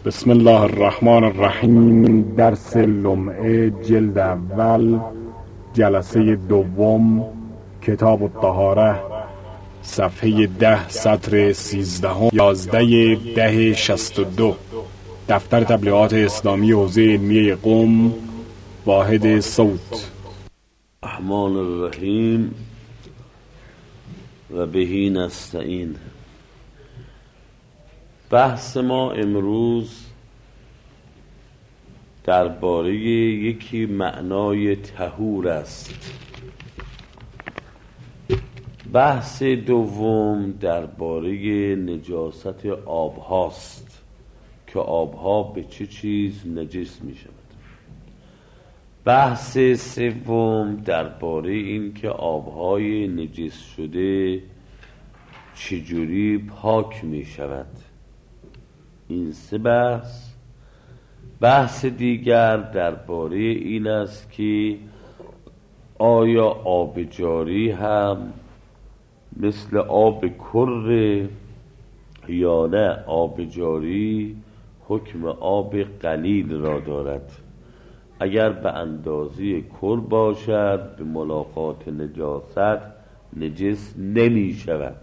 بسم الله الرحمن الرحیم. درس لمعه جلد اول جلسه دوم کتاب الطهاره، صفحه 10 سطر 13 11/10/62. دفتر تبلیغات اسلامی حوزه علمیه قم، واحد صوت. الرحمن الرحیم و بهی نستعین. بحث ما امروز درباره یکی معنای طهور است. بحث دوم درباره نجاست آبهاست که آبها به چه چیز نجس می شود. بحث سوم درباره این که آبهای نجس شده چجوری پاک می شود. این سه بحث. بحث دیگر درباره این است که آیا آب جاری هم مثل آب کره یا نه آب جاری حکم آب قلیل را دارد. اگر به اندازه کر باشد به ملاقات نجاست نجس نمی شود،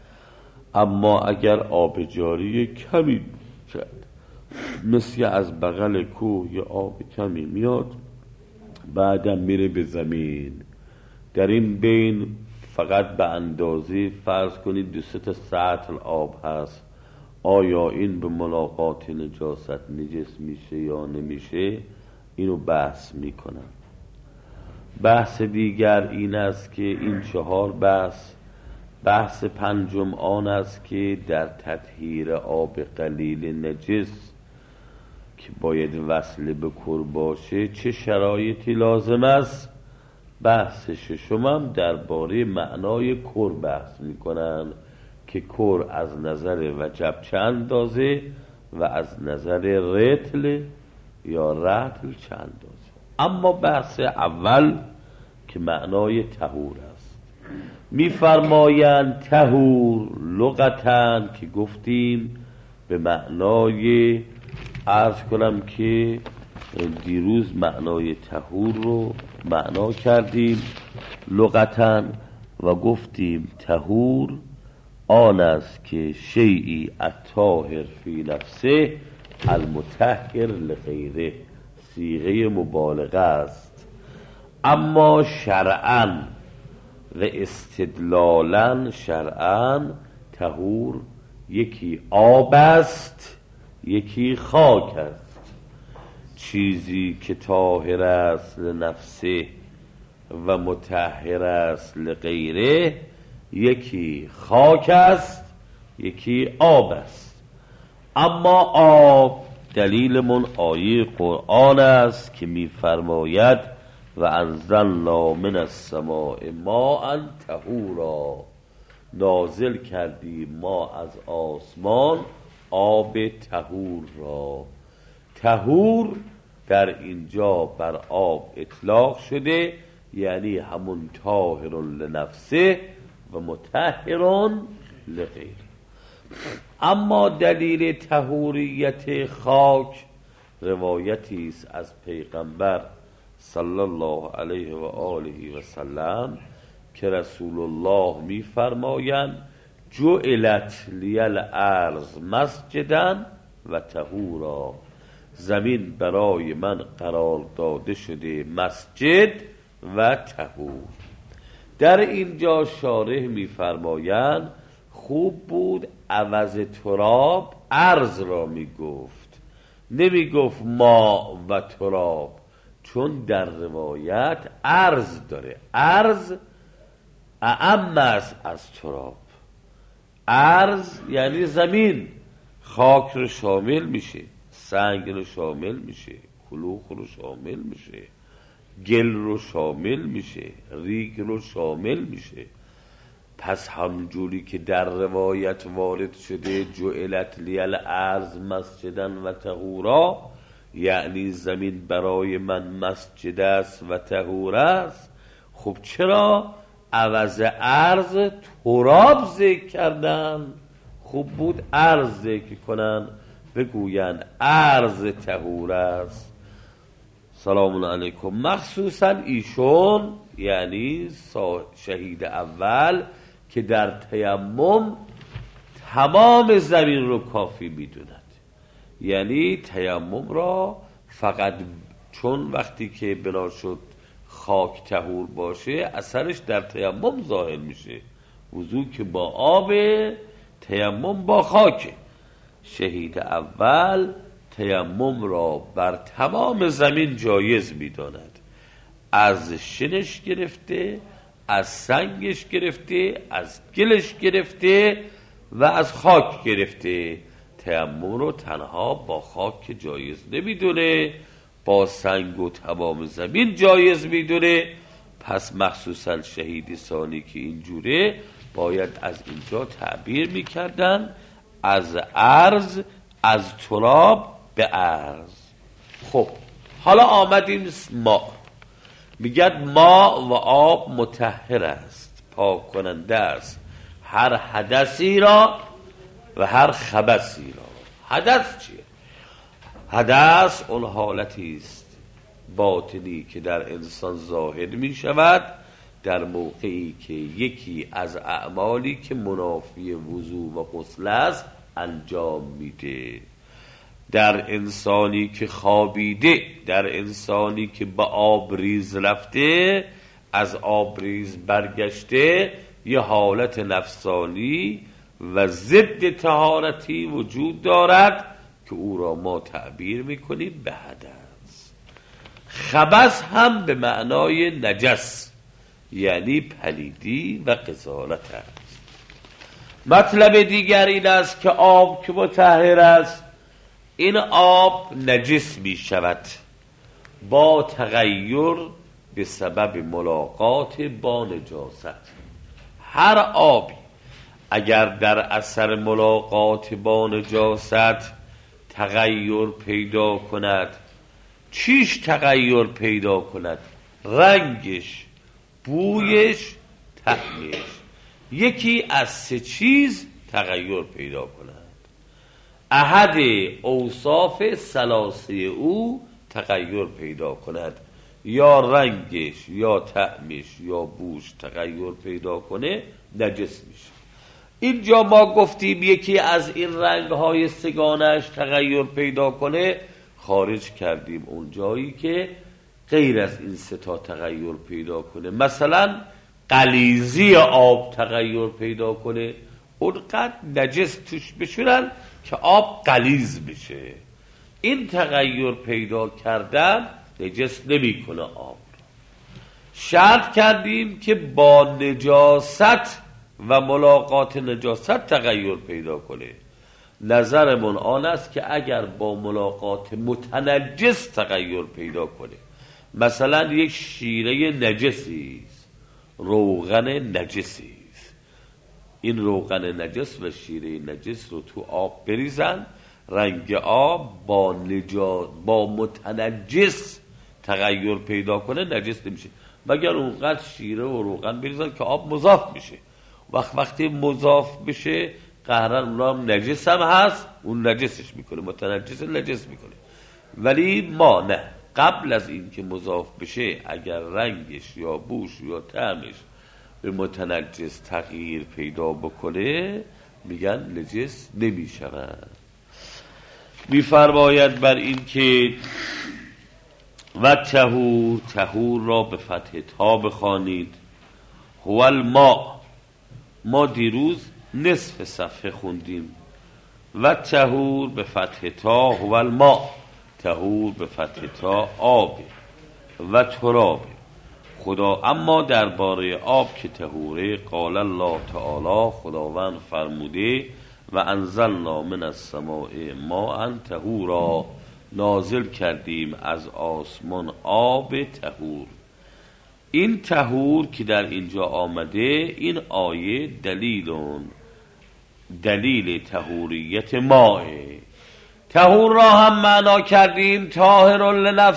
اما اگر آب جاری کمی شد مثل از بغل کوه یا آب کمی میاد بعدم میره به زمین، در این بین فقط به اندازه فرض کنید 2 سطل آب هست، آیا این به ملاقات نجاست نجس میشه یا نمیشه؟ اینو بحث میکنم. بحث دیگر این است که این 4 بحث پنجم آن است که در تطهیر آب قلیل نجس که باید وصل به کر باشه چه شرایطی لازم است. بحث ششم هم درباره معنای کر بحث میکنن که کر از نظر وجب چه اندازه و از نظر رطل یا رطل چه اندازه. اما بحث اول که معنای طهور است، میفرمایند طهور لغتاً که گفتیم به معنای، عرض کنم که دیروز معنای طهور رو معنا کردیم لغتاً و گفتیم طهور آن است که شیئی الطاهر فی نفسه المطهر لغیره، صیغه مبالغه است. اما شرعاً و استدلالاً شرعاً طهور یکی آب است یکی خاک است. چیزی که طاهر است لنفسه و مطهر است لغیره یکی خاک است یکی آب است. اما آب دلیل من آیه قرآن است که می فرماید و انزلنا من السماء ماء طهورا، نازل کردیم ما از آسمان آب طهور را. طهور در اینجا بر آب اطلاق شده، یعنی همون طاهر لنفسه و مطهر لغیره. اما دلیل طهوریت خاک روایتی است از پیغمبر صلی الله علیه و آله و سلم که رسول الله می فرمایند جعلت لی الارض مسجدا و طهورا، زمین برای من قرار داده شده مسجد و طهور. در اینجا شارح می فرمایند خوب بود عوض تراب ارض را می گفت، نمی گفت ما و تراب، چون در روایت ارض داره، ارض اعم است از تراب. ارض یعنی زمین، خاک رو شامل میشه، سنگ رو شامل میشه، کلوخ رو شامل میشه، گل رو شامل میشه، ریگ رو شامل میشه. پس همجوری که در روایت وارد شده جعلت لی الارض مسجدا و طهورا، یعنی زمین برای من مسجد است و طهور است، خب چرا عوض ارض تراب ذکر کردن؟ خوب بود ارض ذکر کنن بگویند ارض طهور است. سلام علیکم. مخصوصا ایشون یعنی شهید اول که در تیمم تمام زمین رو کافی میدوند، یعنی تیمم را فقط چون وقتی که بنا شد خاک طهور باشه اثرش در تیمم ظاهر میشه. وضو که با آب، تیمم با خاک. شهید اول تیمم را بر تمام زمین جایز میداند، از شنش گرفته، از سنگش گرفته، از گلش گرفته و از خاک گرفته. تیمم رو تنها با خاک جایز نمیدونه، با سنگ و تمام زمین جایز میدونه. پس مخصوصا شهید ثانی که اینجوره باید از اینجا تعبیر میکردن از ارض، از تراب به ارض. خب حالا آمدیم ما، میگد ما و آب مطهر است، پاک کننده است هر حدثی را و هر خبثی را. حدث چیه؟ حدث اون حالتی است باطنی که در انسان ظاهر می شود در موقعی که یکی از اعمالی که منافی وضو و غسل است انجام میده. در انسانی که خوابیده، در انسانی که به آبریز رفته، از آبریز برگشته، یه حالت نفسانی و ضد طهارتی وجود دارد که او را ما تعبیر میکنیم به حدث. خبث هم به معنای نجس، یعنی پلیدی و قذارت است. مطلب دیگر این است که آب که مطهر است، این آب نجس می شود با تغییر به سبب ملاقات با نجاست. هر آبی اگر در اثر ملاقات با نجاست تغییر پیدا کند، چیش تغییر پیدا کند؟ رنگش، بویش، طعمش. یکی از سه چیز تغییر پیدا کند. احد اوصاف ثلاثه او تغییر پیدا کند، یا رنگش یا طعمش یا بوش تغییر پیدا کنه نجس میشه. اینجا ما گفتیم یکی از این رنگهای سگانش تغییر پیدا کنه، خارج کردیم اون جایی که غیر از این سه تا تغییر پیدا کنه. مثلا غلیظی آب تغییر پیدا کنه، اونقدر نجس توش بشورن که آب غلیظ بشه. این تغییر پیدا کردن نجس نمی کنه آب. شرط کردیم که با نجاست و ملاقات نجاست تغییر پیدا کنه. نظرمون آن است که اگر با ملاقات متنجس تغییر پیدا کنه، مثلا یک شیره نجسی است، روغن نجسی است، این روغن نجس و شیره نجس رو تو آب بریزن، رنگ آب با متنجس تغییر پیدا کنه نجس نمیشه، مگر اونقدر شیره و روغن بریزن که آب مضاف میشه. وقتی مضاف بشه قهرن اونا هم نجس هم هست، اون نجسش میکنه، متنجس نجس میکنه. ولی ما نه، قبل از این که مضاف بشه اگر رنگش یا بوش یا طعمش به متنجس تغییر پیدا بکنه میگن نجس نمیشود. میفرماید بر این که و طهور را به فتح تا بخوانید. هو الماء، ما دیروز نصف صفحه خوندیم. و طهور به فتح تا هو الماء، طهور به فتح تا آب و تراب خدا. اما درباره آب که طهوره، قال الله تعالی، خداوند فرموده و انزلنا من السماء ماء طهورا، نازل کردیم از آسمان آب طهور. این طهور که در اینجا آمده، این آیه دلیل طهوریت ماء. طهور را هم معنا کردیم طاهر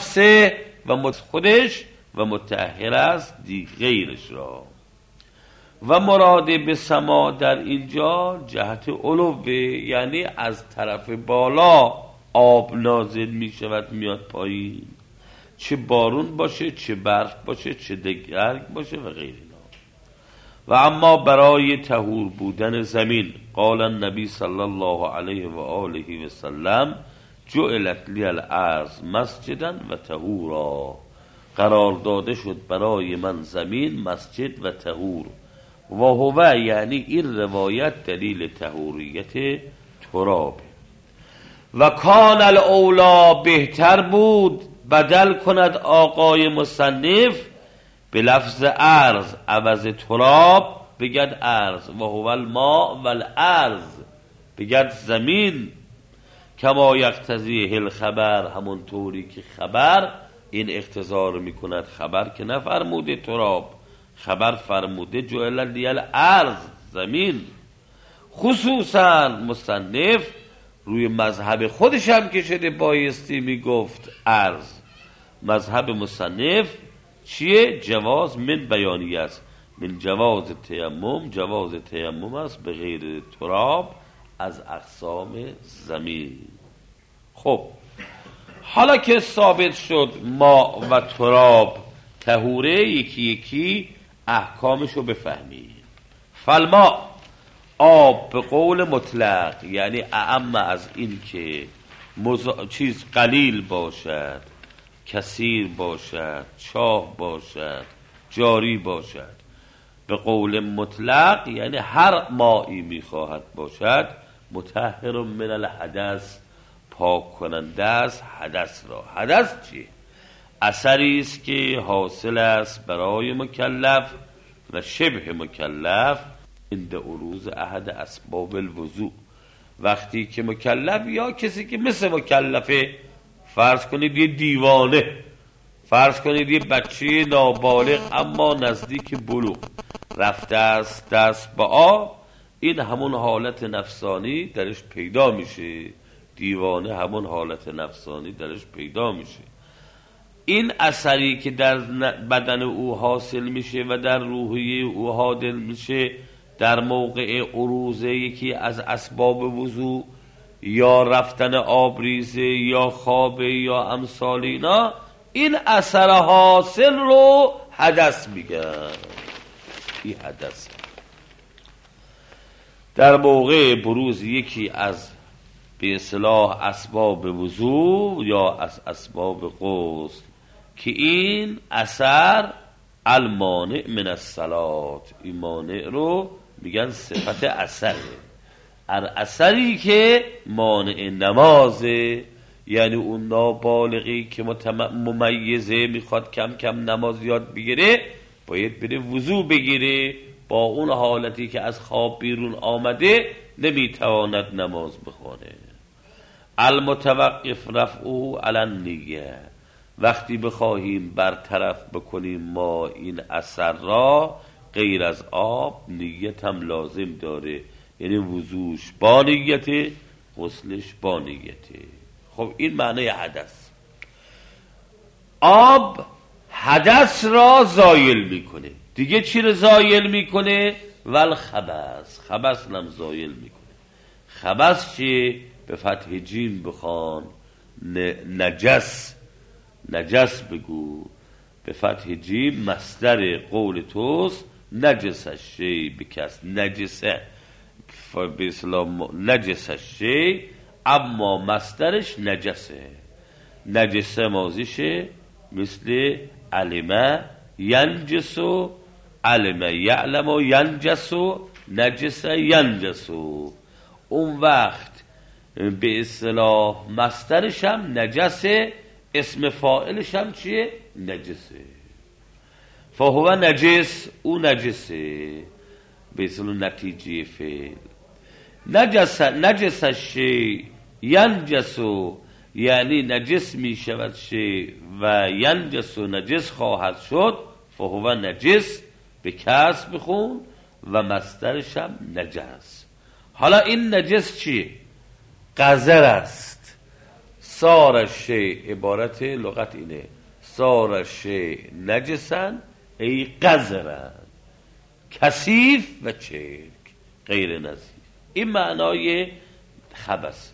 لنفسه و خودش و مطهر است غیرش را. و مراد به سما در اینجا جهت علوه، یعنی از طرف بالا آب نازل می شود میاد پایین، چه بارون باشه، چه برف باشه، چه دگرگ باشه و غیره. و اما برای طهور بودن زمین، قال النبی صلی الله علیه و آله و سلم جعلت لی الارض مسجدا و طهورا، قرار داده شد برای من زمین مسجد و طهور. و هو یعنی این روایت دلیل طهوریت تراب. و کان الاولا بهتر بود بدل کند آقای مصنف به لفظ ارض، عوض تراب بگد ارض، و هو الماء و الارض بگد زمین، کما یقتضیه الخبر، همون طوری که خبر این اقتضا می کند. خبر که نفرموده تراب، خبر فرموده جعل لی الارض زمین. خصوصا مصنف روی مذهب خودش هم که شده بایستی می گفت ارض. مذهب مصنف چیه؟ جواز من بیانی است، من جواز تیمم، جواز تیمم است به غیر تراب از اقسام زمین. خب حالا که ثابت شد ما و تراب طهوره، یکی یکی احکامشو بفهمید. فالما آب به قول مطلق یعنی اعم از این که چیز قلیل باشد، کثیر باشد، چاه باشد، جاری باشد. به قول مطلق یعنی هر مایی میخواهد باشد مطهر من الحدث، پاک کننده است حدث را. حدث چیه؟ اثری است که حاصل است برای مکلف و شبه مکلف عند عروض احد اسباب الوضوء. وقتی که مکلف یا کسی که مثل مکلفه، فرض کنید یه دیوانه، فرض کنید یه بچه نابالغ اما نزدیک بلوغ رفته است دست به آب، این همون حالت نفسانی درش پیدا میشه. دیوانه همون حالت نفسانی درش پیدا میشه. این اثری که در بدن او حاصل میشه و در روحیه او حاصل میشه در موقع عروض یکی از اسباب وضو، یا رفتن آبریزه یا خواب یا امثال اینا، این اثر حاصل رو حدث میگن. این حدث در موقع بروز یکی از به اصطلاح اسباب وضو یا از اسباب غسل، که این اثر المانع من الصلات، این مانع رو میگن صفت اثره. اثری که مانع نمازه، یعنی اون نابالغی که ممیزه میخواد کم کم نماز یاد بگیره، باید بره وضو بگیره. با اون حالتی که از خواب بیرون آمده نمیتواند نماز بخونه. المتوقف رفعه علی النیه، وقتی بخواهیم برطرف بکنیم ما این اثر را، غیر از آب نیت هم لازم داره، یعنی وضوش با نیته، غسلش با نیته. خب این معنی حدث. آب حدث را زایل میکنه. دیگه چی رو زایل میکنه؟ والخبث، خبث هم زایل میکنه. خبث چی؟ به فتح جیم بخوان، نجس، نجس بگو. به فتح جیم مصدر قول توست، نجس الشی بکس، نجسه به اسلام نجس الشی، اما مصدرش نجسه. نجسه ماضیشه مثل علمه ینجسو، علمه یعلمو ینجسو، نجسه ینجسو. اون وقت به اصطلاح مصدرش هم نجسه، اسم فاعلش هم چیه؟ نجسه. فهو نجس، او نجسه به اصطلاح نتیجه فعل. نجس الشی ینجسو، یعنی نجس می شود شی و ینجسو نجس خواهد شد. فهو نجس به کسر بخون و مصدرش هم نجس. حالا این نجس چیه؟ قذر است. صار شی، عبارت لغت اینه، صار شی نجسن ای قذرن. کثیف و چرک غیر نظیر. این معنای خبث.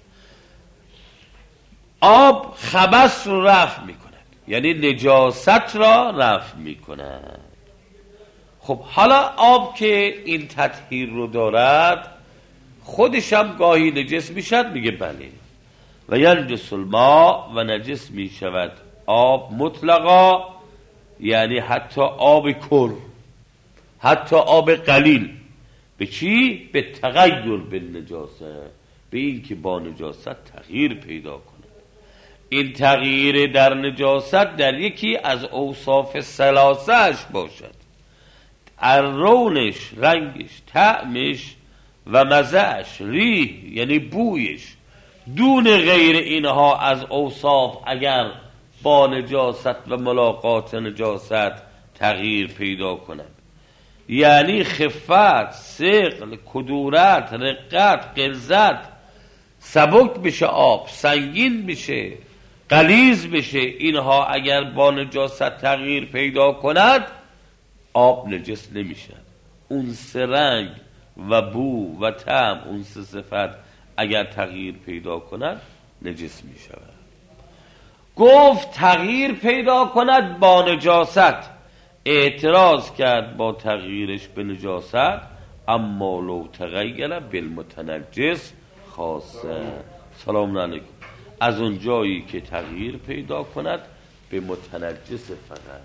آب خبث رو رفع می کند، یعنی نجاست را رفع می کند. خب حالا آب که این تطهیر رو دارد خودش هم گاهی نجس می شد، میگه بله. و ینجس الماء، و نجس می شود آب مطلقا، یعنی حتی آب کر، حتی آب قلیل. به چی؟ به تغییر به نجاسه، به این که با نجاست تغییر پیدا کند. این تغییر در نجاست در یکی از اوصاف ثلاثه‌اش باشد: رونش، رنگش، طعمش و مزه‌اش، ریح یعنی بویش. دون غیر اینها از اوصاف اگر با نجاست و ملاقات نجاست تغییر پیدا کند، یعنی خفت، ثقل، کدورت، رقت، غلظت، سبک بشه آب، سنگین بشه، غلیظ بشه، اینها اگر با نجاست تغییر پیدا کند آب نجس نمیشه. اون سه رنگ و بو و طعم، اون سه صفت اگر تغییر پیدا کند نجس می شود. گفت تغییر پیدا کند با نجاست. اعتراض کرد با تغییرش به نجاست: اما لو تغییر بالمتنجس خاصه. سلام علیکم. از اون جایی که تغییر پیدا کند به متنجس فقط،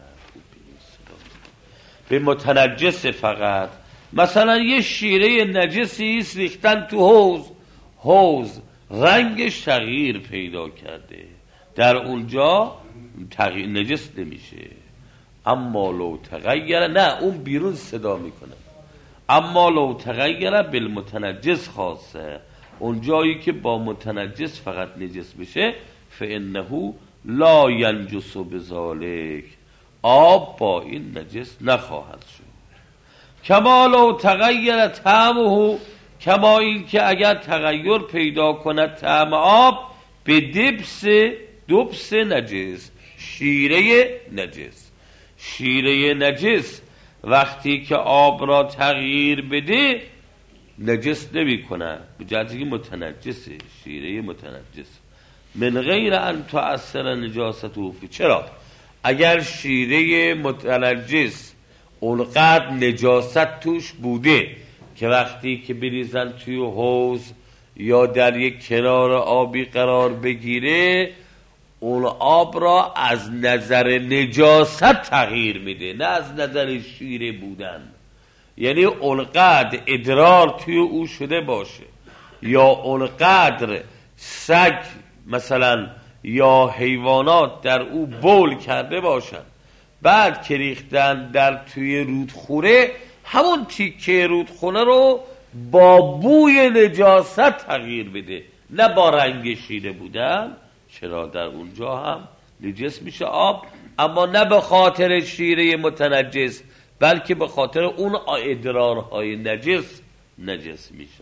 به متنجس فقط. مثلا یه شیره نجسی است ریختن تو حوض، رنگش تغییر پیدا کرده، در اونجا تغییر نجس نمیشه. اما لو تغییر، نه اون بیرون صدا میکنه. اما لو تغییر بالمتنجس خاصه، اون جایی که با متنجس فقط نجس بشه، فانه لا ینجس بذالک، آب با این نجس نخواهد شد. کما لو تغییر طعمه، کما این که اگر تغییر پیدا کند طعم آب به دبس نجس، شیره نجس. شیره نجس وقتی که آب را تغییر بده نجس نمی کنه، به جهتی متنجسه، شیره متنجس. من غیر ان تؤثر نجاسته فی، چرا؟ اگر شیره متنجس اونقدر نجاست توش بوده که وقتی که بریزن توی حوض یا در یک کنار آبی قرار بگیره اون آب را از نظر نجاست تغییر میده، نه از نظر شیره بودن. یعنی اونقدر ادرار توی او شده باشه یا اونقدر سگ مثلا یا حیوانات در او بول کرده باشن، بعد که ریختن در توی رودخوره، همون تیکه رودخونه رو با بوی نجاست تغییر بده، نه با رنگ شیره بودن. چرا؟ در اونجا هم نجس میشه آب، اما نه به خاطر شیره متنجس بلکه به خاطر اون ادرارهای نجس میشه.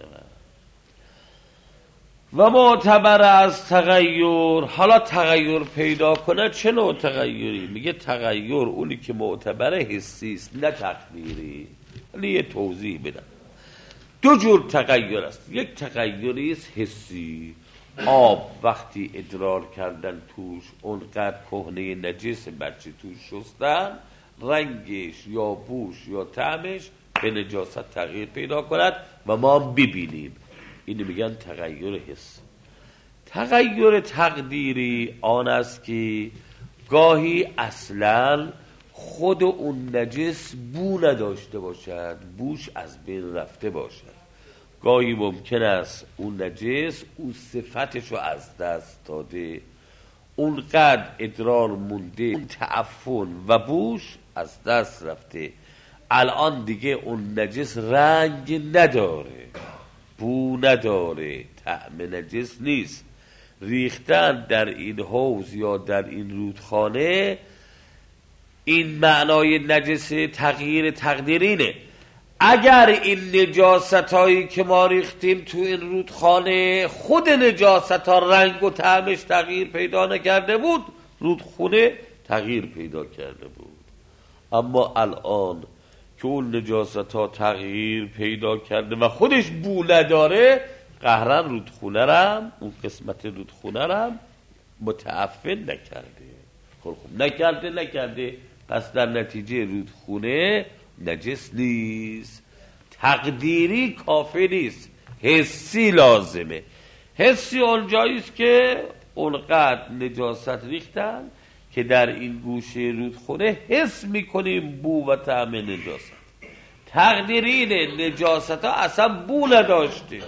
و معتبر از تغییر، حالا تغییر پیدا کنه چه نوع تغییری؟ میگه تغییر اونی که معتبر حسی است نه تقدیری. ولی یه توضیح بدم. دو جور تغییر است. یک تغییری است حسی، آب وقتی ادرار کردن توش اونقدر کهنه نجس بچه توش شستن، رنگش یا بوش یا طعمش به نجاست تغییر پیدا کند و ما ببینیم. اینو میگن تغییر حس. تغییر تقدیری آن است که گاهی اصلا خود اون نجس بو نداشته باشد، بوش از بین رفته باشد. گاهی ممکن است اون نجس اون صفتش رو از دست داده، اونقدر ادرار مونده، اون تعفن و بوش از دست رفته، الان دیگه اون نجس رنگ نداره، بو نداره، طعم نجس نیست. ریختن در این حوض یا در این رودخانه، این معنای نجس تغییر تقدیرینه. اگر این نجاست هایی که ما ریختیم تو این رودخانه خود نجاست ها رنگ و طعمش تغییر پیدا نکرده بود، رودخونه تغییر پیدا کرده بود. اما الان که اون نجاست ها تغییر پیدا کرده و خودش بو نداره، قهرن رودخونه رم، اون قسمت رودخونه رم متعفن نکرده. خب نکرده، پس در نتیجه رودخونه نجس نیست. تقدیری کافی نیست، حسی لازمه. حسی اونجاییست که اونقدر نجاست ریختن که در این گوشه رودخونه حس میکنیم بو و طعم نجاست. تقدیرین نجاست ها اصلا بو نداشته،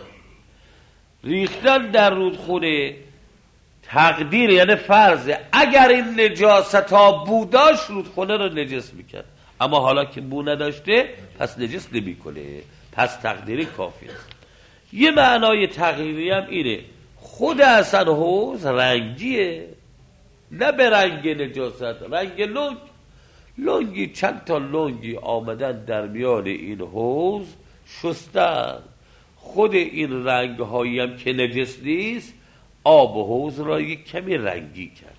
ریختن در رودخونه. تقدیر یعنی فرضه اگر این نجاست ها بو داشت رودخونه رو نجس میکرد، اما حالا که بو نداشته پس نجس نمیکنه، پس تقدیری کافی است. یه معنای تقدیری هم اینه خود اصلا حوض رنگیه، نه به رنگ نجاست، رنگ لنگی چند تا لنگی آمدن در میان این حوض شستن. خود این رنگ هایی هم که نجس نیست آب حوض را یک کمی رنگی کرد.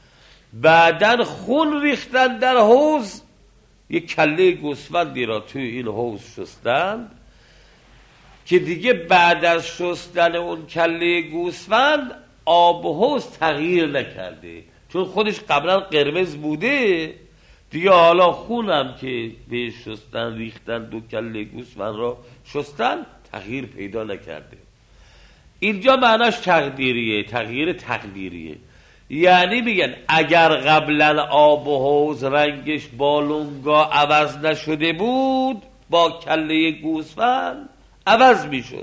بعدن خون ریختن در حوض، یک کله گوسفندی را توی این حوض شستن که دیگه بعد از شستن اون کله گوسفند آب حوض تغییر نکرده، چون خودش قبلا قرمز بوده دیگه. حالا خونم که به شستن ریختن، دو کله گوسفند را شستن، تغییر پیدا نکرده. اینجا معناش تقدیریه، تغییر تقدیریه. یعنی میگن اگر قبلا آب و حوض رنگش با لنگا عوض نشده بود با کله گوسفند عوض میشد،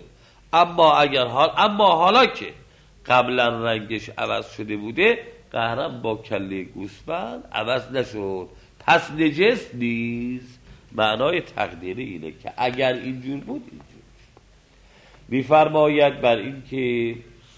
اما حالا که قبلا رنگش عوض شده بوده قهرم با کله گوسفند عوض نشد، پس نجس نیست. معنای تقدیری اینه که اگر اینجور بود اینجور. میفرماید بر این که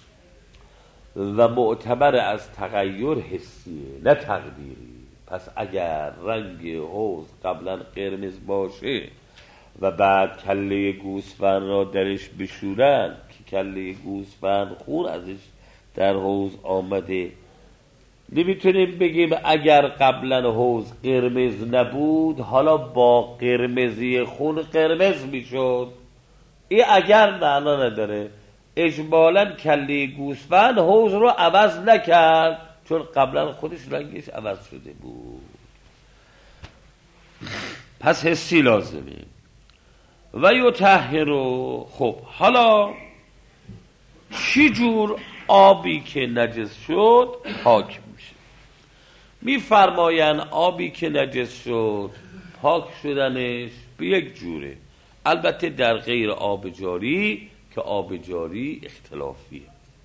و معتبر از تغییر حسیه نه تقدیری. پس اگر رنگ حوض قبلا قرمز باشه و بعد کله گوسفند را درش بشورن که کله گوسفند خون ازش در حوض آمده، نمیتونیم بگیم اگر قبلا حوض قرمز نبود حالا با قرمزی خون قرمز میشد. این اگر معنا نداره. اجمالاً کله گوسفند حوض رو عوض نکرد چون قبلا خودش رنگش عوض شده بود، پس حسی لازمه. و یطهرو. خب حالا چی جور آبی که نجس شد پاک میشه؟ میفرماین آبی که نجس شد پاک شدنش به یک جوره، البته در غیر آب جاری که آب جاری اختلافیه.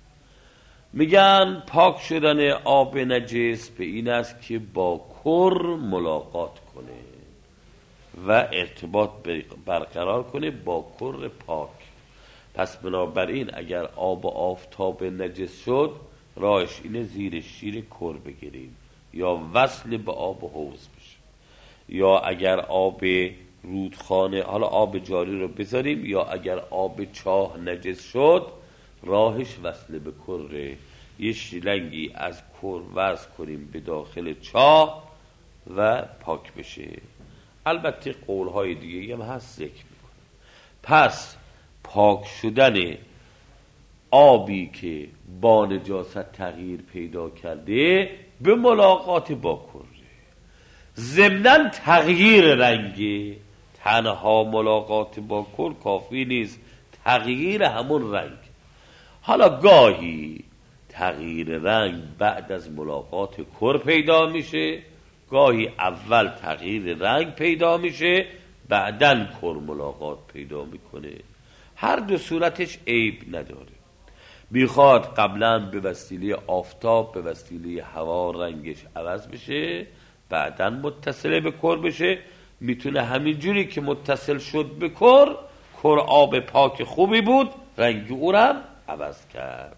میگن پاک شدن آب نجس به این است که با کر ملاقات کنه و ارتباط برقرار کنه با کر پاک. پس بنابراین اگر آب آفتاب نجس شد راهش اینه زیر شیر کر بگیریم یا وصل به آب حوض بشه، یا اگر آب رودخانه، حالا آب جاری رو بذاریم، یا اگر آب چاه نجس شد راهش وصل به کره، یه شیلنگی از کر وصل کنیم به داخل چاه و پاک بشه. البته قولهای دیگه هم هست ذکر میکنه. پس پاک شدن آبی که با نجاست تغییر پیدا کرده به ملاقات با کره، ضمناً تغییر رنگه، تنها ملاقات با کر کافی نیست، تغییر همون رنگ. حالا گاهی تغییر رنگ بعد از ملاقات کر پیدا میشه، گاهی اول تغییر رنگ پیدا میشه بعدن کر ملاقات پیدا میکنه. هر دو صورتش عیب نداره. میخواد قبلا به وسیله آفتاب به وسیله هوا رنگش عوض بشه بعدن متصل به کر بشه، میتونه همین جوری که متصل شد به کر آب پاک خوبی بود رنگ او را عوض کرد.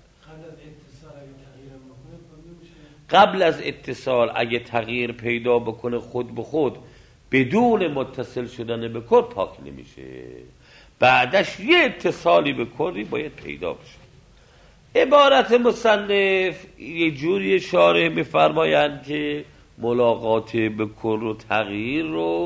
قبل از اتصال اگه تغییر پیدا بکنه خود به خود بدون متصل شدن به کر پاک نمیشه، بعدش یه اتصالی به کری باید پیدا بشه. عبارت مصنف یه جوری شارح میفرمایند که ملاقات به کر و تغییر رو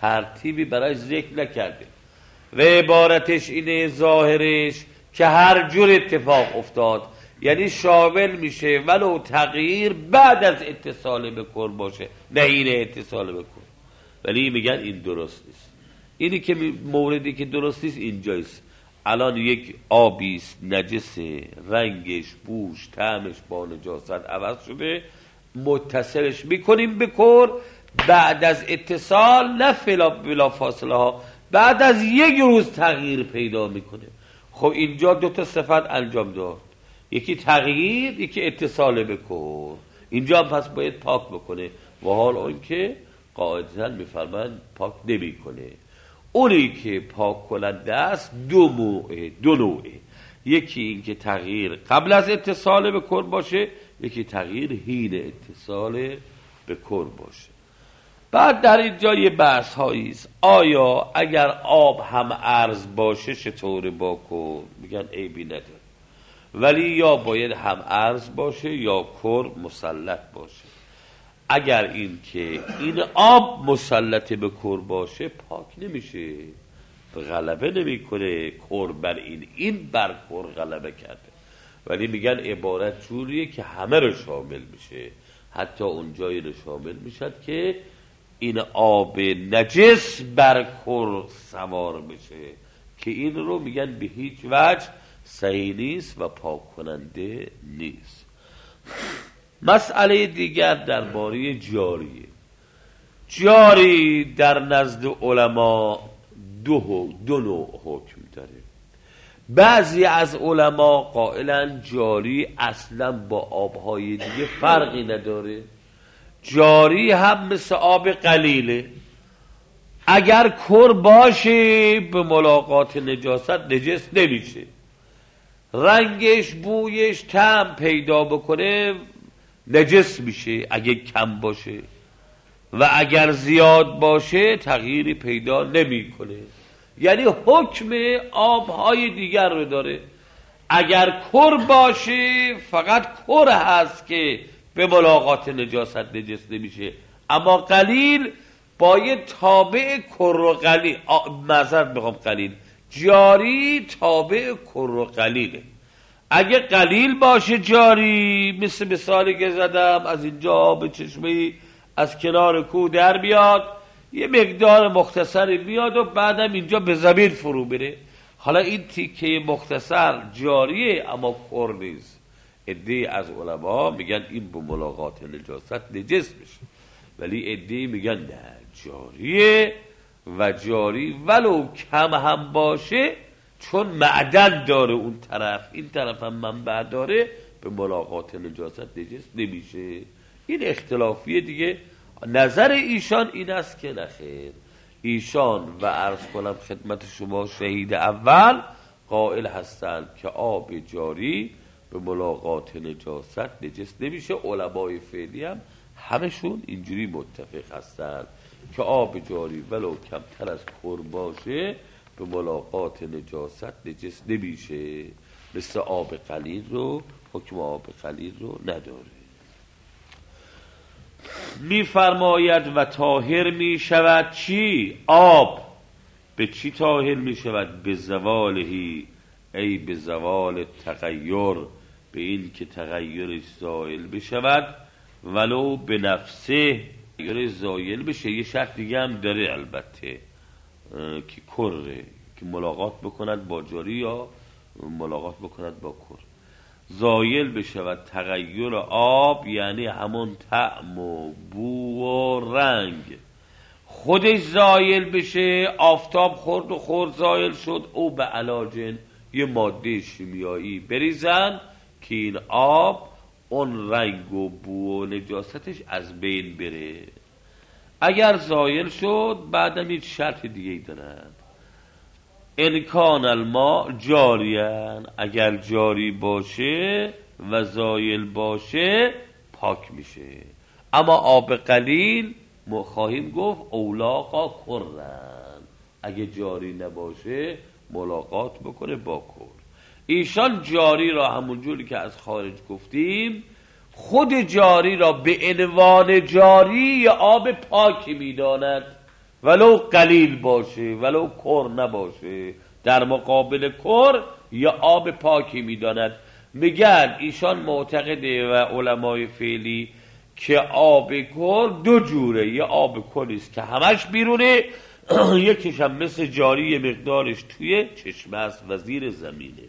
ترتیبی برای ذکر نکرده و عبارتش اینه ظاهرش که هر جور اتفاق افتاد، یعنی شامل میشه ولو تغییر بعد از اتصال به کر باشه، نه این اتصال به کر. ولی میگن این درست نیست. اینی که موردی که درست نیست اینجایست. الان یک آبیست نجسه، رنگش، بوش، طعمش با نجاست عوض شده، متصلش میکنیم به کر، بعد از اتصال نه بلا فاصله ها، بعد از یک روز تغییر پیدا میکنه. خب اینجا دو تا صفت انجام داد، یکی تغییر، یکی اتصال به کر. اینجا هم پس باید پاک بکنه، و حال اون که قاعدتاً میفرمند پاک نمی کنه. اونی که پاک کننده است دو نوعه، یکی این که تغییر قبل از اتصال به کر باشه، یکی تغییر حین اتصال به کر باشه. بعد در اینجا یه بحث هاییست، آیا اگر آب هم عرض باشه چطور با کر؟ میگن عیبی نداره، ولی یا باید هم عرض باشه یا کر مسلط باشه. اگر این که این آب مسلط به کر باشه پاک نمیشه، غلبه نمیکنه کر بر این بر کر غلبه کرده. ولی میگن عبارت جوریه که همه رو شامل میشه، حتی اون جایی رو شامل میشد که این آب نجس بر کر سوار بشه، که این رو میگن به هیچ وجه صحیح نیست و پاک کننده نیست. مسئله دیگر درباره جاریه. جاری در نزد علما دو نوع حکم داره. بعضی از علما قائلن جاری اصلا با آبهای دیگه فرقی نداره، جاری هم مثل آب قلیله، اگر کر باشه به ملاقات نجاست نجس نمیشه، رنگش، بویش، طعم پیدا بکنه نجس میشه اگه کم باشه، و اگر زیاد باشه تغییری پیدا نمیکنه. یعنی حکم آبهای دیگر رو داره. اگر کر باشه فقط کر هست که به ملاقات نجاست نجس نمیشه، اما قلیل باید تابع کر و قلیل، قلیل جاری تابع کر و قلیله. اگه قلیل باشه جاری، مثل مثالی که زدم، از اینجا به چشمه از کنار کوه در بیاد، یه مقدار مختصری بیاد و بعدم اینجا به زمین فرو بره، حالا این تیکه مختصر جاریه اما کر نیست. عده‌ای از علما میگن این به ملاقات نجاست نجس میشه، ولی عده‌ای میگن نه جاریه، و جاری ولو کم هم باشه چون معدن داره اون طرف، این طرف هم منبع داره، به ملاقات نجاست نجس نمیشه. این اختلافیه دیگه. نظر ایشان این است که نخیر، ایشان و عرض کنم خدمت شما شهید اول قائل هستند که آب جاری به ملاقات نجاست نجس نمیشه. علمای فعلی هم همشون اینجوری متفق هستند که آب جاری ولو کمتر از کر باشه به ملاقات نجاست نجس نمیشه، مثل آب قلیل رو، حکم آب قلیل رو نداره. میفرماید و طاهر می شود چی؟ آب به چی طاهر می شود؟ به زوالهی، ای به زوال تغییر، به این که تغییرش زائل بشود، ولو به نفسه تغییرش زائل بشه. یه شرط دیگه هم داره البته که کره، که ملاقات بکند با جاری یا ملاقات بکند با کر، زایل بشود تغییر آب، یعنی همون طعم و بو و رنگ خودش زایل بشه. آفتاب خورد زایل شد، او به علاجن یه ماده شیمیایی بریزن که این آب اون رنگ و بو و نجاستش از بین بره. اگر زایل شد بعدم این شرط دیگه دارند، انکان الماء جاریان، اگر جاری باشه و زایل باشه پاک میشه. اما آب قلیل خواهیم گفت اولاقا کرن، اگه جاری نباشه ملاقات بکنه با کر. ایشان جاری را همونجوری که از خارج گفتیم، خود جاری را به عنوان جاری یا آب پاکی میداند، ولو قلیل باشه، ولو کر نباشه، در مقابل کر یا آب پاکی میداند. میگن ایشان معتقده و علمای فعلی که آب کر دو جوره، یه آب کریست که همش بیرونه، یکیش هم مثل جاری مقدارش توی چشمه است و زیر زمینه.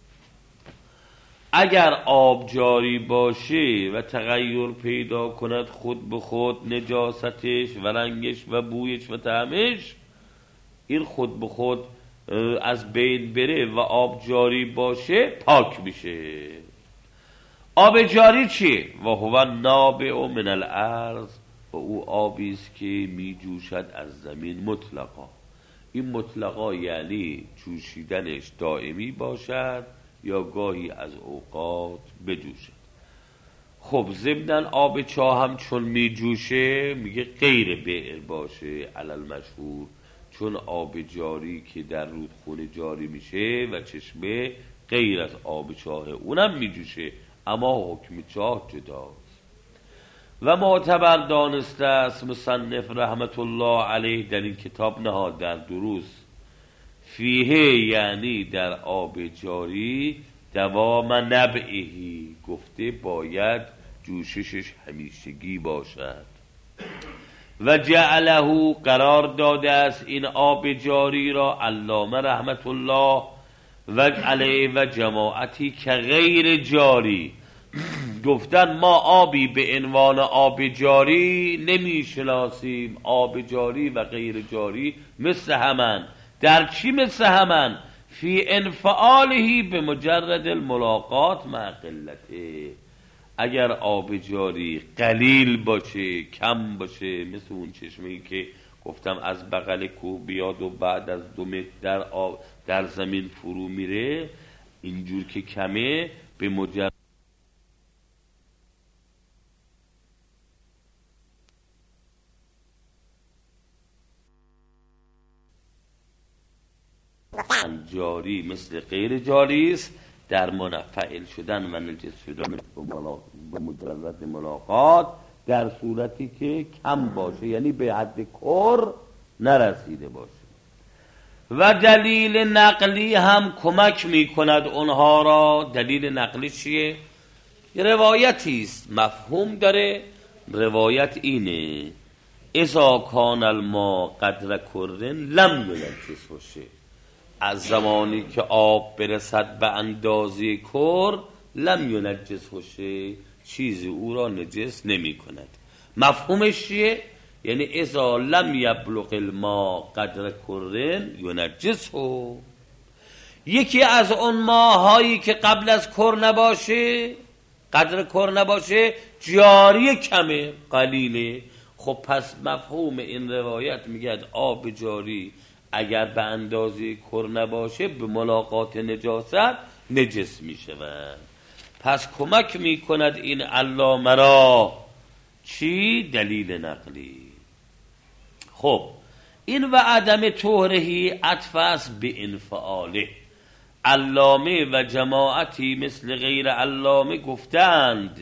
اگر آب جاری باشه و تغییر پیدا کند خود به خود، نجاستش و رنگش و بویش و طعمش این خود به خود از بین بره و آب جاری باشه، پاک میشه. آب جاری چیه؟ و هو نابع من الارض، و او آبی است که می جوشد از زمین مطلقا. این مطلقا یعنی جوشیدنش دائمی باشد یا گاهی از اوقات بجوشد. خب ضمناً آب چاه هم چون می جوشه میگه غیر بئر باشه علل مشهور، چون آب جاری که در رودخونه جاری میشه و چشمه غیر از آب چاه اونم می جوشه، اما حکم چاه جداست. و معتبر دانسته است مصنف رحمت الله علیه در این کتاب نهاد در دروس، فیه یعنی در آب جاری دوام نبعهی، گفته باید جوششش همیشگی باشد. و جعله قرار داده است این آب جاری را علامه رحمت الله و علیه و جماعتی که غیر جاری، گفتن ما آبی به عنوان آب جاری نمی شناسیم، آب جاری و غیر جاری مثل همن. در چی مثل همن؟ فی انفعالهی به مجرد الملاقات مع قلته. اگر آب جاری قلیل باشه، کم باشه، مثل اون چشمه‌ای که گفتم از بغل کوه بیاد و بعد از 2 متر در زمین فرو میره، اینجور که کمه، به مجرد جاری مثل غیر جاری است، در منفعل شدن و نجس شدن به مجرد ملاقات، در صورتی که کم باشه، یعنی به حد کر نرسیده باشه. و دلیل نقلی هم کمک می کند اونها را. دلیل نقلی چیه؟ یه روایتی است، مفهوم داره. روایت اینه: اذا کان الماء قدر کرن لم ینجس باشه، از زمانی که آب برسد به اندازه کر، لم ینجس باشه، چیزی او را نجس نمی کند. مفهومش چیه؟ یعنی اذا لم یبلغ الماء قدر کرن ینجسه. یکی از اون ماهایی که قبل از کر نباشه، قدر کر نباشه، جاری کمه، قلیله. خب پس مفهوم این روایت میگه آب جاری اگر به اندازه کر نباشه به ملاقات نجاست نجس میشود. پس کمک میکند این علامه را چی؟ دلیل نقلی. خب این و عدم طهرهی عطف است به انفعاله. علامه و جماعتی مثل غیر علامه گفتند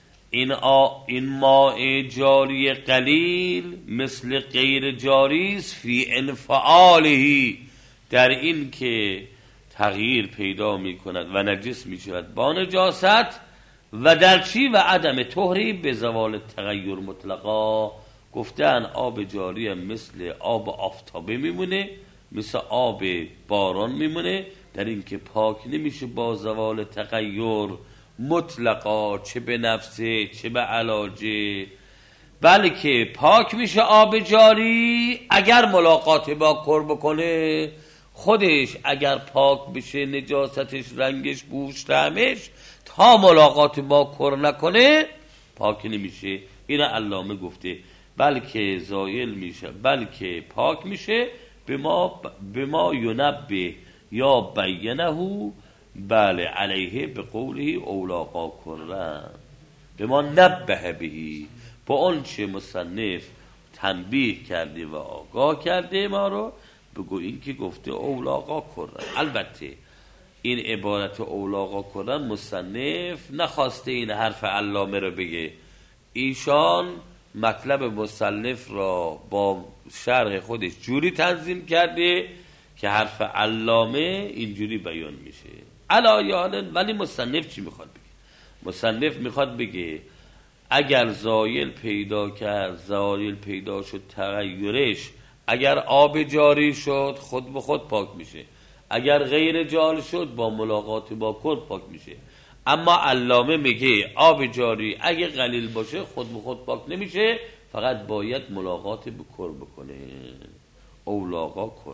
این ماء جاری قلیل مثل غیر جاری است فی انفعاله، در این که تغییر پیدا می کند و نجس می شود با نجاست. و در چی؟ و عدم طهری به زوال تغییر مطلقا. گفتن آب جاری مثل آب آفتابه میمونه، مثل آب باران میمونه، در این که پاک نمیشه با زوال تغییر مطلقا، چه به نفسه چه به علاجه، بلکه پاک میشه آب جاری اگر ملاقات با کر بکنه. خودش اگر پاک بشه، نجاستش، رنگش، بوش، طعمش، تا ملاقات با کر نکنه پاک نمیشه. این علامه گفته بلکه زایل میشه، بلکه پاک میشه به ما ینبه یا بینهو، بله علیه به قوله اولاقا کرن، به ما نبه بهی، با اون چه مصنف تنبیه کرده و آگاه کرده ما رو، بگو این که گفته اولاقا کرن. البته این عبارت اولاقا کرن مصنف نخواسته این حرف علامه رو بگه، ایشان مطلب مصنف را با شرح خودش جوری تنظیم کرده که حرف علامه اینجوری بیان میشه. علایان ولی مصنف چی میخواد بگه؟ مصنف میخواد بگه اگر زایل پیدا کرد، زایل پیدا شد، تغیرش اگر آب جاری شد خود به خود پاک میشه، اگر غیر جاری شد با ملاقات با کر پاک میشه. اما علامه میگه آب جاری اگه قلیل باشه خود به خود پاک نمیشه، فقط باید ملاقات به کر بکنه، اولاغا کر.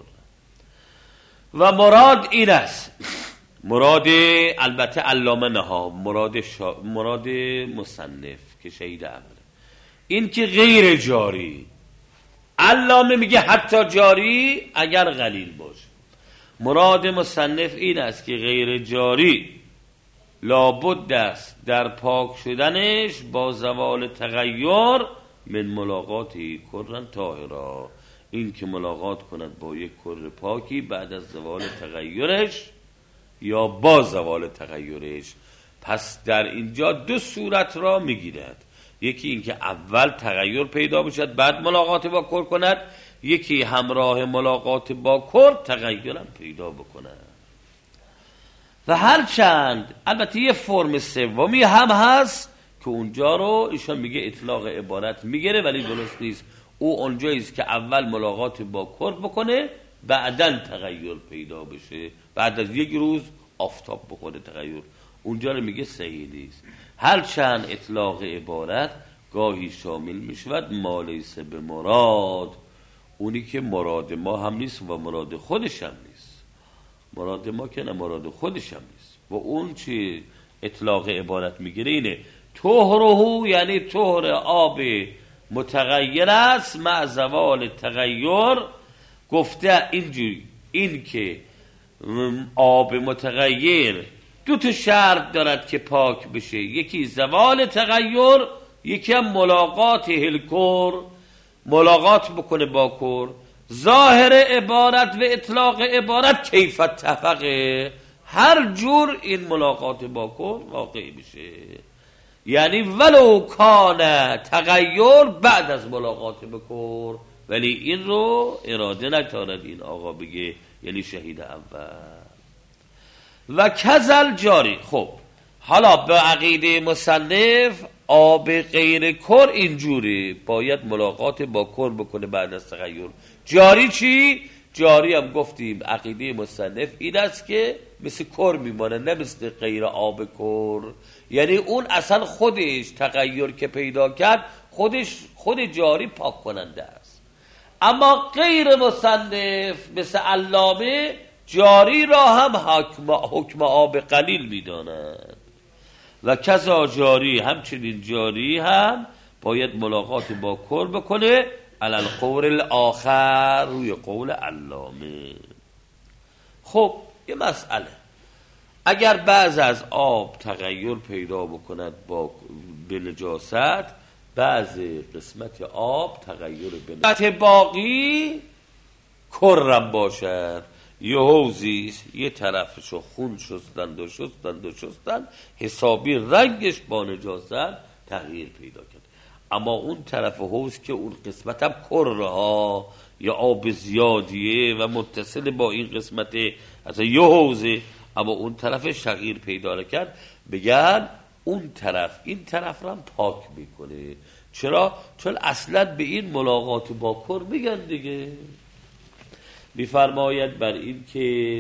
و مراد این است، مراد البته علامه نه ها، مراد مصنف که شهید اوله، این که غیر جاری. علامه میگه حتی جاری اگر قلیل باشه. مراد مصنف این است که غیر جاری لابد است در پاک شدنش با زوال تغییر من ملاقاتی کرن طاهرا، این که ملاقات کند با یک کر پاکی بعد از زوال تغییرش یا با زوال تغییرش. پس در اینجا دو صورت را میگیرد، یکی این که اول تغییر پیدا بشد بعد ملاقات با کر کند، یکی همراه ملاقات با کر تغییرم پیدا بکند. و هرچند البته یه فرم سومی هم هست که اونجا رو ایشان میگه اطلاق عبارت میگیره ولی درست نیست. او اونجاییست که اول ملاقات با کر بکنه بعدن تغییر پیدا بشه، بعد از یک روز آفتاب بخوره تغییر، اونجا رو میگه صحیح نیست. هرچند اطلاق عبارت گاهی شامل میشود ما لیس به مراد، اونی که مراد ما هم نیست و مراد خودش هم نیست، مراد ما که نه مراد خودش هم نیست. و اون چی اطلاق عبارت میگیره اینه طهره، یعنی طهر آب متغیر است مع زوال تغییر. گفته اینجوری این که آب متغیر دو تا شرط دارد که پاک بشه، یکی زوال تغییر، یکی هم ملاقات هلکور، ملاقات بکنه با کر. ظاهر عبارت و اطلاق عبارت کیف اتفقه، هر جور این ملاقات با کر واقع میشه، یعنی ولو کان تغییر بعد از ملاقات با کر، ولی این رو اراده نکارد این آقا بگه، یعنی شهید اول. و کزل جاری. خب حالا به عقیده مصنف آب غیر کر اینجوری باید ملاقات با کر بکنه بعد از تغییر. جاری چی؟ جاری هم گفتیم عقیده مصنف این است که مثل کر میمانه، نه مثل غیر آب کر، یعنی اون اصلا خودش تغییر که پیدا کرد خود جاری پاک کننده است. اما غیر مصنف مثل علامه جاری را هم حکم آب قلیل میداند. و کذا جاری، همچنین جاری هم باید ملاقات با کر بکنه علی القول الاخر، روی قول علامه. خب یه مسئله، اگر بعض از آب تغییر پیدا بکند به نجاست، بعض قسمت آب تغییر به نجاست باقی کرم باشد، یه حوزی یه طرفشو خون شستند حسابی رنگش با نجاست تغییر پیدا کرد، اما اون طرف حوز که اون قسمت هم کرها یا آب زیادیه و متصل با این قسمت از یه حوزه، اما اون طرفش تغییر پیدا کرد، بگن اون طرف این طرف رو هم پاک میکنه. چرا؟ چون اصلا به این ملاقات با کر میگن دیگه. میفرماید بر این که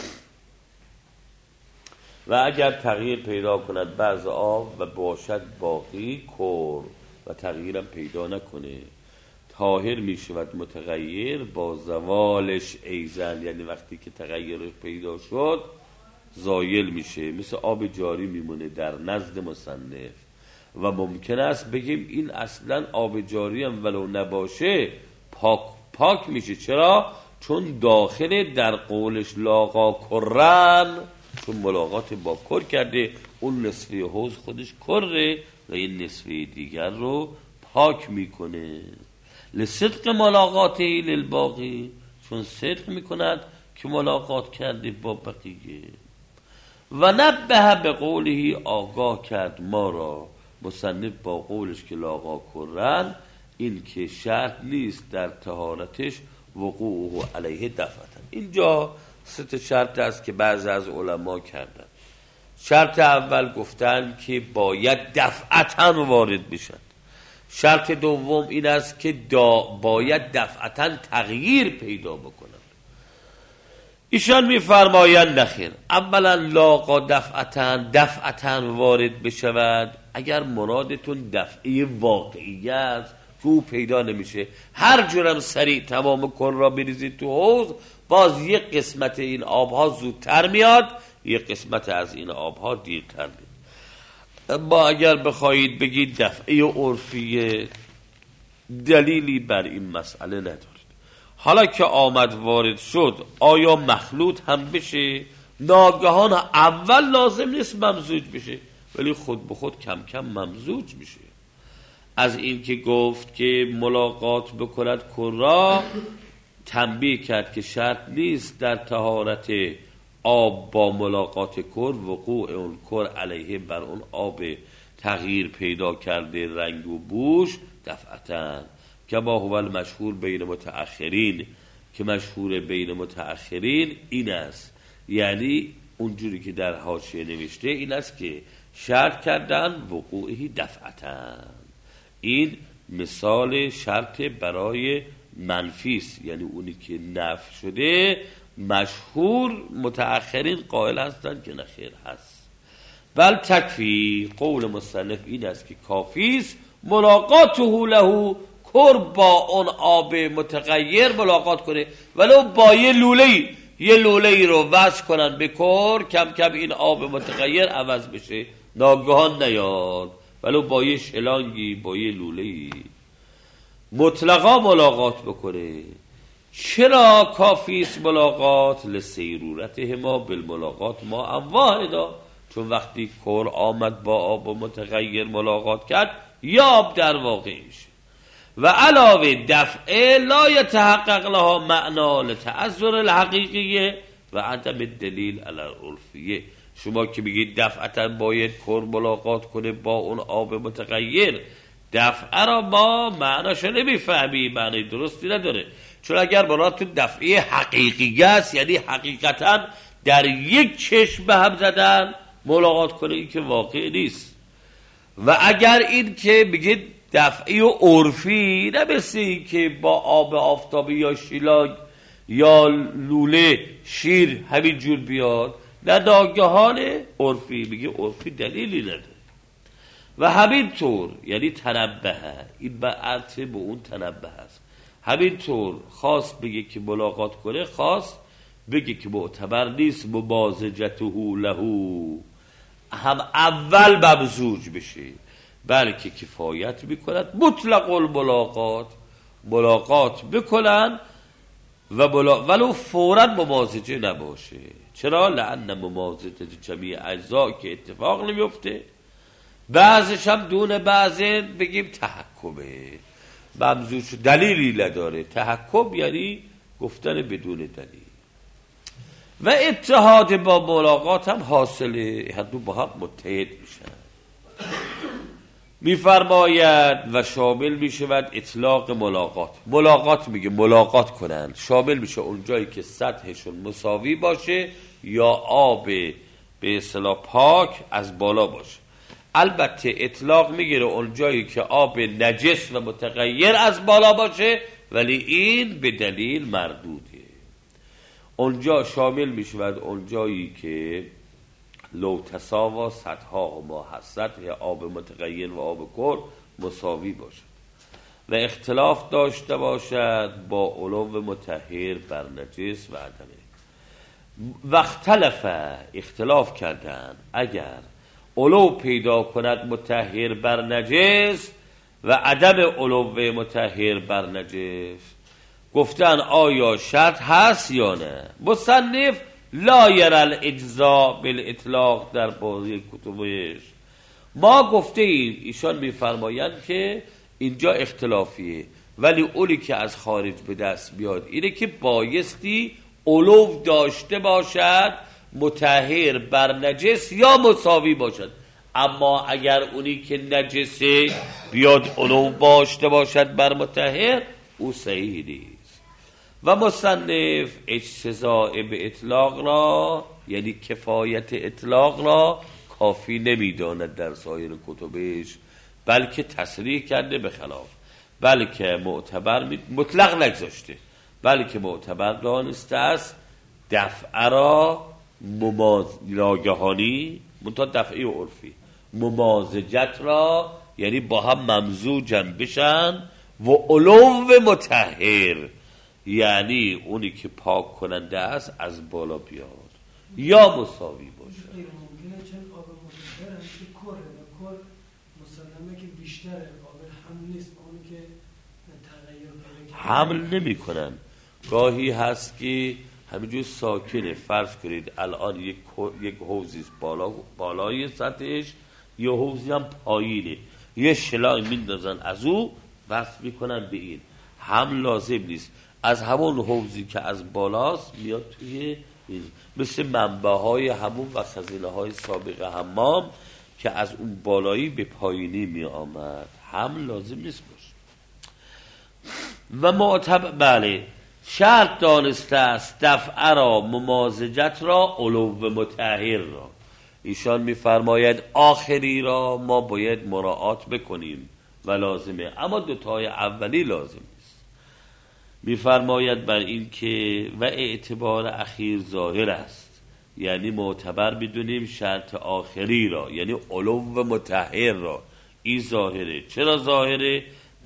و اگر تغییر پیدا کند بعض آب و باشد باقی کر و تغییرم پیدا نکنه، طاهر میشود متغیر با زوالش ایزن، یعنی وقتی که تغییرش پیدا شد زایل میشه، مثل آب جاری میمونه در نزد مصنف. و ممکن است بگیم این اصلا آب جاری هم ولو نباشه پاک میشه. چرا؟ چون داخل در قولش لاقا کرن، چون ملاقات با کر کرده، اون نصفه حوض خودش کره و این نصفه دیگر رو پاک میکنه. لصدق ملاقاتی للباقی، چون صدق میکند که ملاقات کرده با بقیه. و نبه به قوله، آگاه کرد ما را مصنف با قولش که لاقا کرن این که شرط نیست در طهارتش وقوعه علیه دفعتن. اینجا 3 شرط است که بعضی از علما کردن. شرط اول گفتن که باید دفعتن وارد بشن. شرط دوم این است که باید دفعتن تغییر پیدا بکنن. ایشان میفرمایند نخیر، اولا لاقا دفعتن وارد بشود اگر مرادتون دفعه واقعی است که او پیدا نمیشه، هر جورم سریع تمام کن را بریزید تو حوض، باز یک قسمت این آبها زودتر میاد، یک قسمت از این آبها دیرتر میاد. اما اگر بخواهید بگید دفعه عرفی، دلیلی بر این مسئله ندارید. حالا که آمد وارد شد، آیا مخلوط هم بشه؟ ناگهان اول لازم نیست ممزوج بشه، ولی خود به خود کم کم ممزوج میشه. از این که گفت که ملاقات بکند کرا، تنبیه کرد که شرط نیست در طهارت آب با ملاقات کر وقوع اون کر علیه بر اون آب تغییر پیدا کرده رنگ و بوش دفعتن، که ما هو المشهور بین متأخرین، که مشهور بین متأخرین این است، یعنی اونجوری که در حاشیه نوشته این است که شرط کردن وقوعی دفعتن. این مثال شرط برای منفیس، یعنی اونی که نفی شده. مشهور متأخرین قائل هستند که نخیر هست. بل تکفی، قول مصنف این است که کافیست ملاقاته له کر با اون آب متغیر ملاقات کنه، ولو با یه لوله رو وصل کنن به کر، کم کم این آب متغیر عوض بشه، ناگهان نیاد، ولو با یه شلانگی، با یه لوله‌ای مطلقا ملاقات بکنه. چرا کافیست ملاقات؟ لسیرورتهما بالملاقات ما واحدا، چون وقتی کر آمد با آب متغیر ملاقات کرد یا آب در واقع میشه. و علاوه دفعه لا یتحقق لها معنا لتعذر الحقیقیه و عدم الدلیل علی العرفیه. شما که بگید دفعتا باید کر ملاقات کنه با اون آب متغیر، دفعه را ما معناشو نمیفهمی، معنی درستی نداره. چون اگر مرادتون دفعه حقیقی است، یعنی حقیقتا در یک چشم به هم زدن ملاقات کنه، این که واقع نیست. و اگر این که بگید دفعه عرفی، نه مثل این که با آب آفتابی یا شیلاگ یا لوله شیر همین جور بیاد، نه ناگهان عرفی، میگه عرفی دلیلی نداره. و همین طور یعنی تنبه، این به عرض به اون تنبه است. همین طور خواست بگه که ملاقات کنه، خواست بگه که معتبر نیست مبازجته له، هم اول ممزوج بشه، بلکه کفایت میکند مطلق ملاقات بکنن و ولو فوراً ممازجه نباشه. چرا؟ لأن ممازجه جمیع اجزا که اتفاق نمیفته، بعضش هم دون بعضه بگیم تحکمه، ممزوج دلیلی نداره. تحکم یعنی گفتن بدون دلیل. و اتحاد با ملاقات هم حاصله، هر دو با هم متحد میشن. میفرماید و شامل میشود اطلاق ملاقات میگه ملاقات کنند، شامل میشه اون جایی که سطحشون مساوی باشه یا آب به اصطلاح پاک از بالا باشه. البته اطلاق میگیره اون جایی که آب نجس و متغیر از بالا باشه، ولی این به دلیل مردوده. اونجا شامل میشود اون جایی که لو تساوا سطحها ما سطح آب متغیر و آب کر مساوی باشد و اختلاف داشته باشد با علو مطهر بر نجس و عدمه. و اختلاف کردن اگر علو پیدا کند مطهر بر نجس و عدم علو مطهر بر نجس، گفتن آیا شرط هست یا نه؟ مصنف لا یرى الاجزاء بالاطلاق در بعضی کتبش. ما گفته ایم، ایشان میفرمایند که اینجا اختلافیه، ولی اولی که از خارج به دست بیاد اینه که بایستی علو داشته باشد مطهر بر نجس یا مساوی باشد. اما اگر اونی که نجسه بیاد علو داشته باشد بر مطهر، او صحیح نیست. و مصنف اجتزاء به اطلاق را، یعنی کفایت اطلاق را کافی نمیداند در سایر کتبش، بلکه تصریح کرده به خلاف، بلکه معتبر مطلق نگذاشته، بلکه معتبر دانسته است دفع را ناگهانی، منتها دفعی و عرفی، ممازجت را یعنی با هم ممزوجن بشن، و علو مطهر یعنی اونی که پاک کننده است از بالا بیاد یا مساوی باشه. غیر ممکنه چون آب مطهر هم که کره و کر مسلمه که بیشتر قابل حمل نیست با اونی که تغییر حمل نمی کنن. گاهی هست که همینجور ساکنه، فرض کنید الان یک حوضی بالای سطحش، یه حوضی هم پایینه، یه شلای میندازن از او بس میکنن به این، حمل لازم نیست. از همون حوضی که از بالاست میاد توی این، مثل منبع های همون و خزینه های سابق حمام که از اون بالایی به پایینی می آمد، حمل لازم نیست باشه. و معتبر بله شرط دانسته است دفع را، ممازجت را، علو مطهر را. ایشان میفرماید آخری را ما باید مراعات بکنیم و لازمه، اما دوتای اولی لازم نیست. میفرماید بر این که و اعتبار اخیر ظاهر است، یعنی معتبر بدونیم شرط آخری را، یعنی علو مطهر را. این ظاهره. چرا ظاهره؟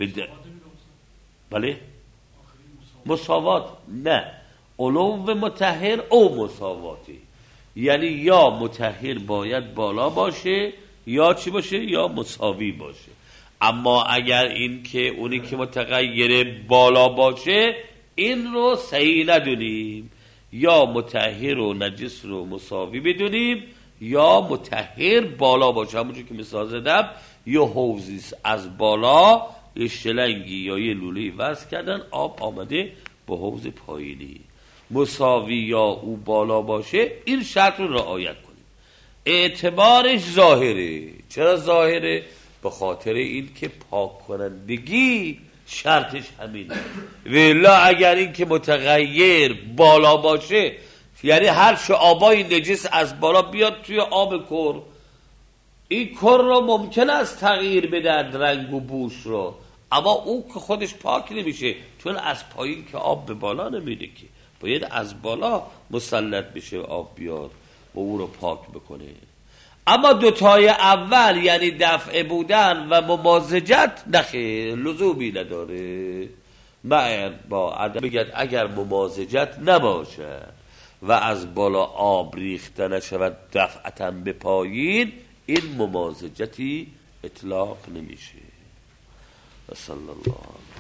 بله مساوات نه، علو مطهر او مساواتی، یعنی یا مطهر باید بالا باشه یا چی باشه، یا مساوی باشه. اما اگر این که اونی که متغیر بالا باشه این رو صحیح ندونیم، یا مطهر و نجس رو مساوی بدونیم، یا مطهر بالا باشه. همونجور که مثال زدم یه حوضی از بالا یه شلنگی یا یه لوله‌ای وصل کردن، آب آمده به حوض پایینی، مساوی یا او بالا باشه، این شرط رو رعایت کنیم. اعتبارش ظاهره. چرا ظاهره؟ به خاطر این که پاک کنندگی شرطش همینه. ولی اگر این که متغیر بالا باشه، یعنی هر شعابای نجس از بالا بیاد توی آب کر، این کر رو ممکن است تغییر بدهد رنگ و بوش رو، اما او که خودش پاک نمیشه، چون از پایین که آب به بالا نمیده، که باید از بالا مسلط بشه آب بیاد و او رو پاک بکنه. اما دوتای اول یعنی دفع بودن و ممازجت نخیر، لزومی نداره. با عدم بگید اگر ممازجت نباشه و از بالا آب ریخته نشود دفعتاً به پایین، این ممازجتی اطلاق نمیشه. صلی الله علیه